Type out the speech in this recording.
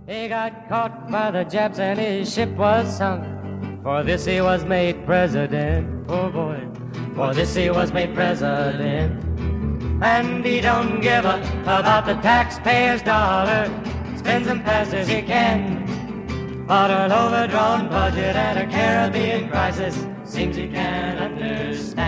He got caught by the Japs and his ship was sunk. For this he was made president. Oh boy, for this he was made president. And he don't give a about the taxpayers' dollar. Spends them fast as he can. But an overdrawn budget and a Caribbean crisis seems he can't understand.